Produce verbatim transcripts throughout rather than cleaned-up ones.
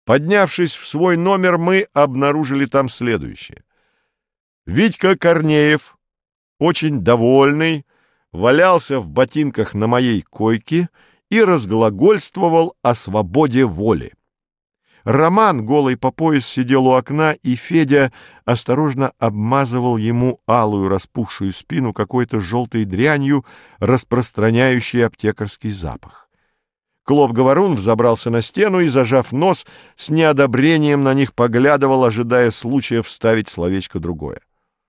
Поднявшись в свой номер, мы обнаружили там следующее. Витька Корнеев, очень довольный, валялся в ботинках на моей койке и разглагольствовал о свободе воли. Роман, голый по пояс, сидел у окна, и Федя осторожно обмазывал ему алую распухшую спину какой-то желтой дрянью, распространяющей аптекарский запах. Клоп-говорун взобрался на стену и, зажав нос, с неодобрением на них поглядывал, ожидая случая вставить словечко другое.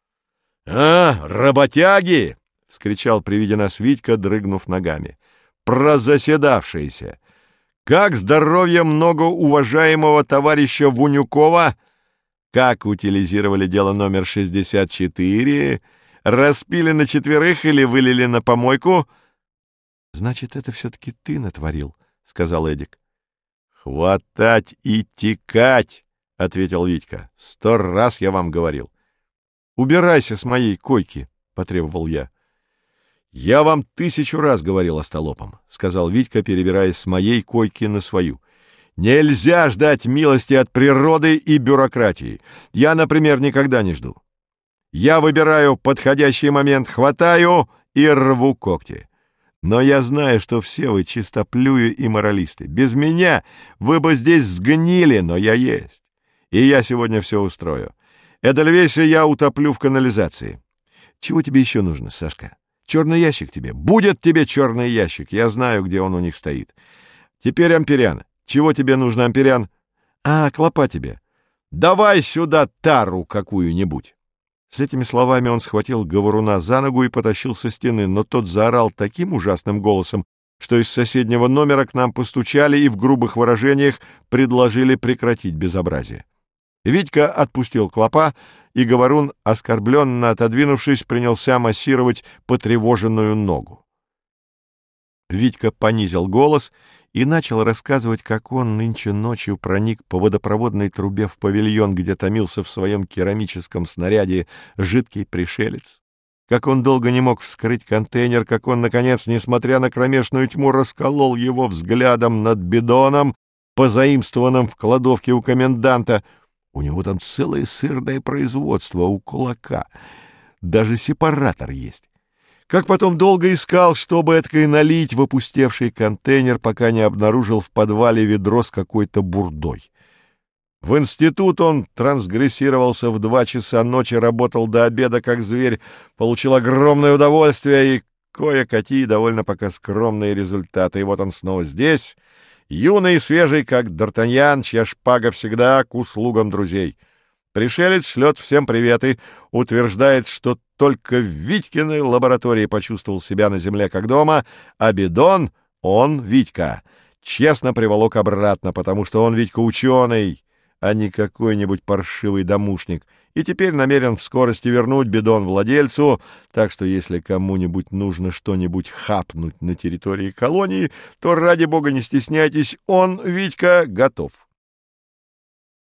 — А, работяги! — вскричал при виде нас Витька, дрыгнув ногами. — Прозаседавшиеся! Как здоровье многоуважаемого товарища Вунюкова? Как утилизировали дело номер шестьдесят четыре? Распили на четверых или вылили на помойку? — Значит, это все-таки ты натворил, — сказал Эдик. — Хватать и текать, — ответил Витька. — Сто раз я вам говорил. — Убирайся с моей койки, — потребовал я. — Я вам тысячу раз говорил остолопам, — сказал Витька, перебираясь с моей койки на свою. — Нельзя ждать милости от природы и бюрократии. Я, например, никогда не жду. Я выбираю подходящий момент, хватаю и рву когти. Но я знаю, что все вы чистоплюи и моралисты. Без меня вы бы здесь сгнили, но я есть. И я сегодня все устрою. Эдельвейса я утоплю в канализации. Чего тебе еще нужно, Сашка? Черный ящик тебе. Будет тебе черный ящик. Я знаю, где он у них стоит. Теперь, Амперян. Чего тебе нужно, Амперян? А, клопа тебе. Давай сюда тару какую-нибудь. С этими словами он схватил говоруна за ногу и потащил со стены, но тот заорал таким ужасным голосом, что из соседнего номера к нам постучали и в грубых выражениях предложили прекратить безобразие. Витька отпустил клопа, и говорун, оскорбленно отодвинувшись, принялся массировать потревоженную ногу. Витька понизил голос и начал рассказывать, как он нынче ночью проник по водопроводной трубе в павильон, где томился в своем керамическом снаряде жидкий пришелец, как он долго не мог вскрыть контейнер, как он, наконец, несмотря на кромешную тьму, расколол его взглядом над бидоном, позаимствованным в кладовке у коменданта. У него там целое сырное производство у кулака. Даже сепаратор есть. Как потом долго искал, чтобы эткой налить в опустевший контейнер, пока не обнаружил в подвале ведро с какой-то бурдой. В институт он трансгрессировался в два часа ночи, работал до обеда как зверь, получил огромное удовольствие и кое-какие довольно пока скромные результаты. И вот он снова здесь, юный и свежий, как Д'Артаньян, чья шпага всегда к услугам друзей. Пришелец шлет всем приветы, утверждает, что только в Витькиной лаборатории почувствовал себя на земле как дома, а бидон он, Витька, честно приволок обратно, потому что он, Витька, ученый, а не какой-нибудь паршивый домушник, и теперь намерен в скорости вернуть бидон владельцу, так что если кому-нибудь нужно что-нибудь хапнуть на территории колонии, то, ради бога, не стесняйтесь, он, Витька, готов.